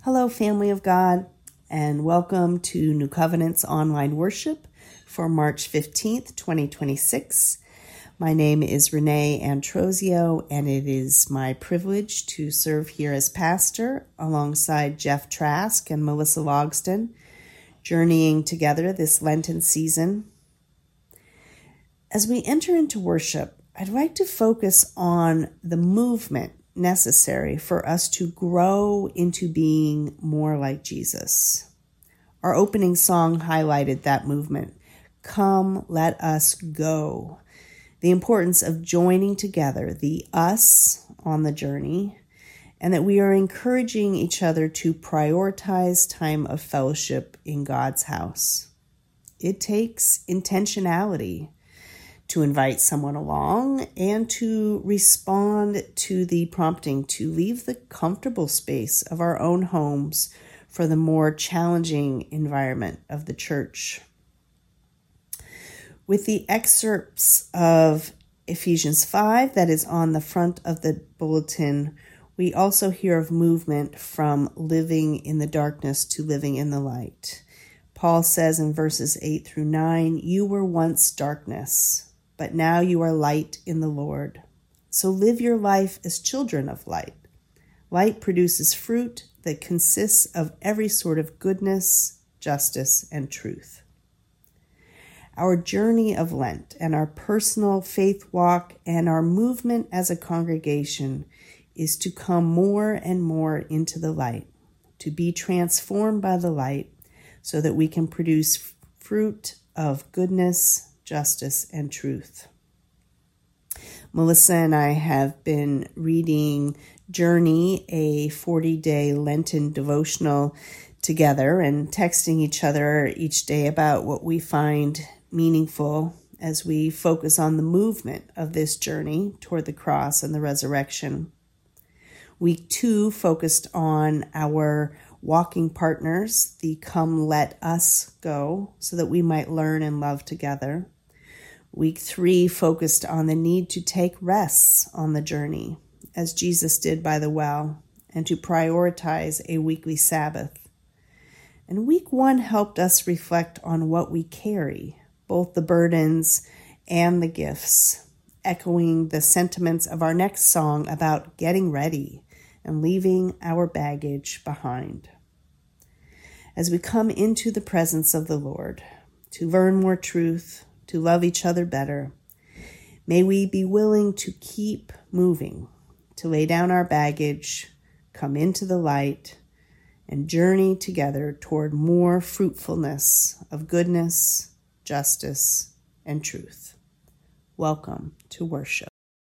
Hello, family of God, and welcome to New Covenant's online worship for March 15th, 2026. My name is Renee Antrosio, and it is my privilege to serve here as pastor alongside Jeff Trask and Melissa Logston, journeying together this Lenten season. As we enter into worship, I'd like to focus on the movement necessary for us to grow into being more like Jesus. Our opening song highlighted that movement. Come, let us go. The importance of joining together, the us on the journey, and that we are encouraging each other to prioritize time of fellowship in God's house. It takes intentionality to invite someone along and to respond to the prompting to leave the comfortable space of our own homes for the more challenging environment of the church. With the excerpts of Ephesians 5 that is on the front of the bulletin, we also hear of movement from living in the darkness to living in the light. Paul says in verses 8 through 9, "You were once darkness, but now you are light in the Lord. So live your life as children of light. Light produces fruit that consists of every sort of goodness, justice, and truth." Our journey of Lent and our personal faith walk and our movement as a congregation is to come more and more into the light, to be transformed by the light so that we can produce fruit of goodness, justice, and truth. Melissa and I have been reading Journey, a 40-day Lenten devotional together, and texting each other each day about what we find meaningful as we focus on the movement of this journey toward the cross and the resurrection. Week 2 focused on our walking partners, the come let us go, so that we might learn and love together. Week 3 focused on the need to take rests on the journey, as Jesus did by the well, and to prioritize a weekly Sabbath. And week 1 helped us reflect on what we carry, both the burdens and the gifts, echoing the sentiments of our next song about getting ready and leaving our baggage behind. As we come into the presence of the Lord, to learn more truth, to love each other better, may we be willing to keep moving, to lay down our baggage, come into the light, and journey together toward more fruitfulness of goodness, justice, and truth. Welcome to worship.